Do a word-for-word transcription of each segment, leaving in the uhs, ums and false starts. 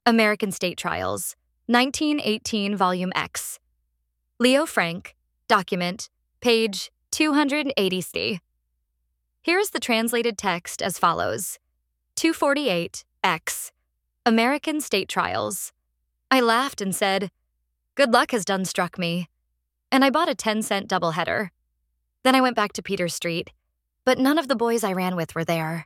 American State Trials, nineteen eighteen, Volume X. Leo Frank, document, page two hundred eighty C. Here is the translated text as follows. two forty-eight, X. American State Trials. I laughed and said, "Good luck has done struck me." And I bought a ten-cent doubleheader. Then I went back to Peter Street, but none of the boys I ran with were there.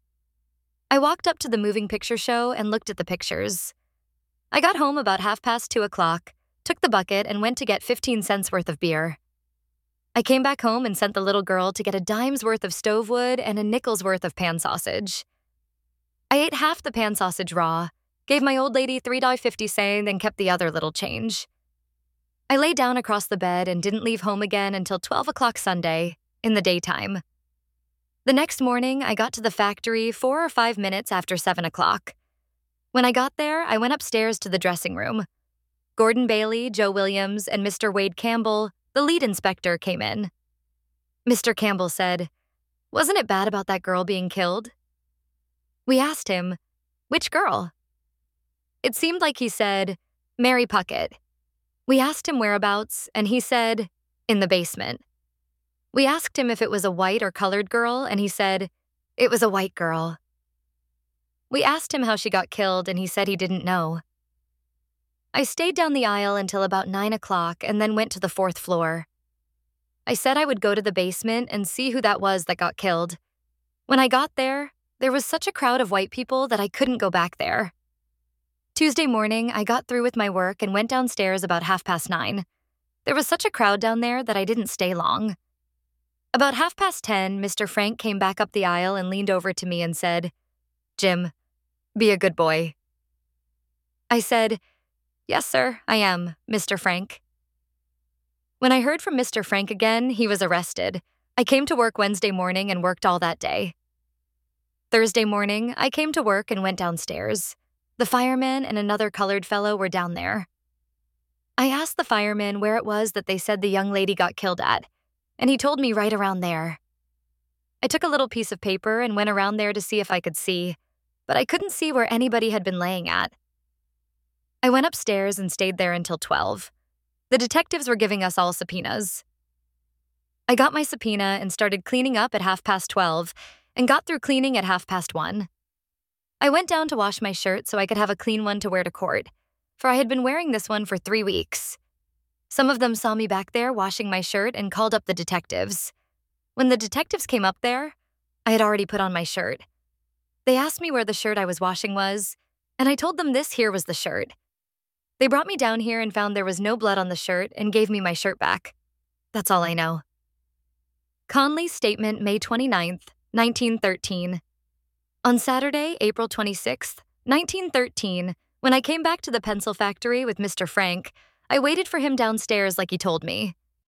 I walked up to the moving picture show and looked at the pictures. I got home about half past two o'clock, took the bucket, and went to get fifteen cents worth of beer. I came back home and sent the little girl to get a dime's worth of stove wood and a nickel's worth of pan sausage. I ate half the pan sausage raw, gave my old lady three dollars and fifty cents, and kept the other little change. I lay down across the bed and didn't leave home again until twelve o'clock Sunday, in the daytime. The next morning, I got to the factory four or five minutes after seven o'clock. When I got there, I went upstairs to the dressing room. Gordon Bailey, Joe Williams, and Mister Wade Campbell, the lead inspector, came in. Mister Campbell said, "Wasn't it bad about that girl being killed?" We asked him, "Which girl?" It seemed like he said, "Mary Puckett." We asked him whereabouts, and he said, "In the basement." We asked him if it was a white or colored girl, and he said, "It was a white girl." We asked him how she got killed, and he said he didn't know. I stayed down the aisle until about nine o'clock and then went to the fourth floor. I said I would go to the basement and see who that was that got killed. When I got there, there was such a crowd of white people that I couldn't go back there. Tuesday morning, I got through with my work and went downstairs about half past nine. There was such a crowd down there that I didn't stay long. About half past ten, Mister Frank came back up the aisle and leaned over to me and said, "Jim, be a good boy." I said, "Yes, sir, I am, Mister Frank." When I heard from Mister Frank again, he was arrested. I came to work Wednesday morning and worked all that day. Thursday morning, I came to work and went downstairs. The fireman and another colored fellow were down there. I asked the fireman where it was that they said the young lady got killed at, and he told me right around there. I took a little piece of paper and went around there to see if I could see, but I couldn't see where anybody had been laying at. I went upstairs and stayed there until twelve. The detectives were giving us all subpoenas. I got my subpoena and started cleaning up at half past twelve and got through cleaning at half past one. I went down to wash my shirt so I could have a clean one to wear to court, for I had been wearing this one for three weeks. Some of them saw me back there washing my shirt and called up the detectives. When the detectives came up there, I had already put on my shirt. They asked me where the shirt I was washing was, and I told them this here was the shirt. They brought me down here and found there was no blood on the shirt and gave me my shirt back. That's all I know. Conley's statement, May twenty-ninth, nineteen thirteen. On Saturday, April twenty-sixth, nineteen thirteen, when I came back to the pencil factory with Mister Frank, I waited for him downstairs like he told me.